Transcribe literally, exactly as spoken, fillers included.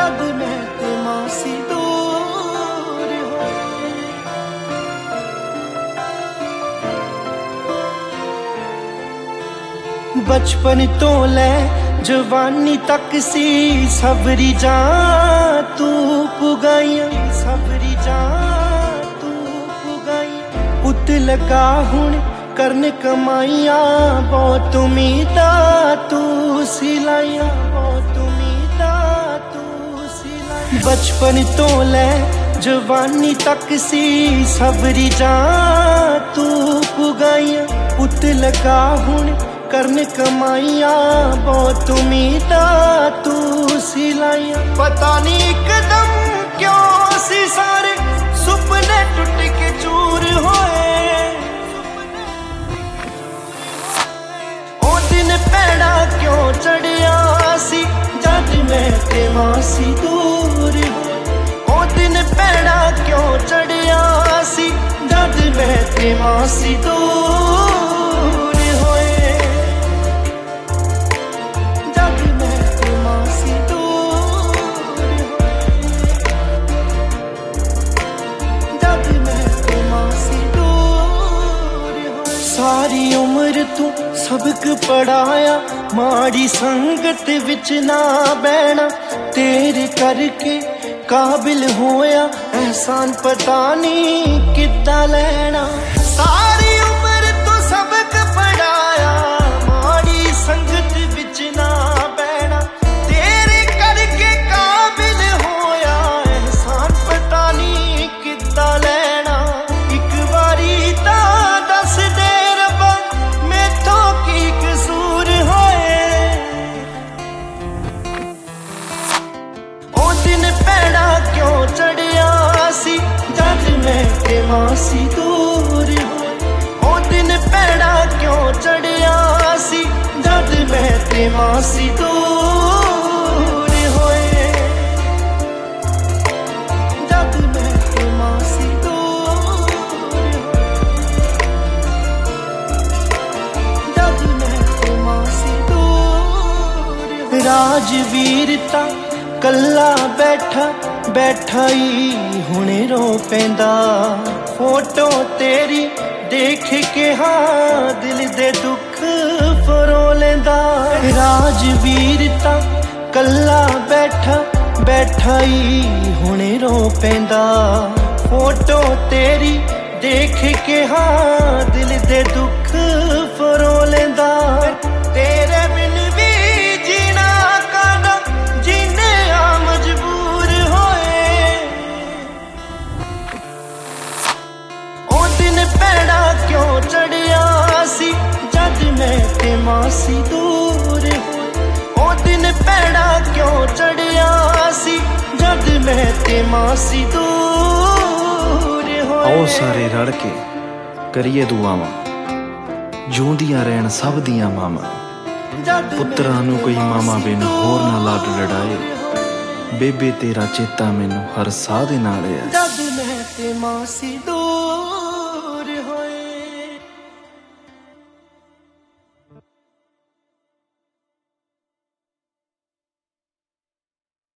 जद मैं ते मासी दूर होए। बचपन तो ले जवानी तक सी सबरी जा तू पुगाइया, सबरी जा तू पुगाइया। पुत लगा हुण करन कमाइया, बहुत उम्मीदा तू सिलाइया, बहुत उम्मीदा तू सिलाइया। बचपन तो ले जवानी तक सी सबरी जा तू पुगाइया। पुत लगा हुण करन कमाइया, बहुत उम्मीदा तू सिलाइया। पता नहीं एकदम क्यों सी सारे सुपने टुट के चूर होए। ओ दिन पैड़ा क्यों चढ़िया सी जद मैं ते मासी दूर होए। ओ दिन पैड़ा क्यों चढ़िया सी जद मैं ते मासी दूर होए। सारी उम्र तू सबक पढ़ाया, माड़ी संगत विच ना बहना। तेरे करके काबिल होया, एहसान पता नहीं किद्दां लैना। सारी उम्र तू सबक पढ़ाया, माड़ी संगत विच ना बहना। तेरे करके काबिल होया, एहसान पता नहीं किद्दां लैना। एक बारी तां दस दे क्यों चढ़िया सी जद मैं ते मासी दूर होए। ओ दिन पैड़ा क्यों चढ़िया सी जद मैं ते मासी दूर होए। जद मैं ते मासी दूर होए। जद मैं ते मासी दूर होए। राजवीरता कल्ला बैठा बैठा ही हुणे रो पैंदा। फोटो तेरी देख के हाँ दिल दे दुख फरो लेंदा। राजवीरता कल्ला बैठा बैठा ही हुणे रो पैंदा। फोटो तेरी देख के हाँ दिल दे दुख फरो लेंदा। तेरे बिन भी जीना काना जीने आ मजबूर होए। ओ दिन पैड़ा क्यों चढ़िया सी जद मैं ते मासी दूर होए। ओ दिन पैड़ा क्यों चढ़िया सी जद मैं ते मासी दूर होए। आओ सारे रल के करिए दुआवां, जूंदियां रहन सब दियां मावां। पुत्तरां नूं कोई मामा बिन होर ना लाड लड़ाए। बेबे तेरा चेता मैनू हर साह दे नाल है। जद मैं ते मासी दूर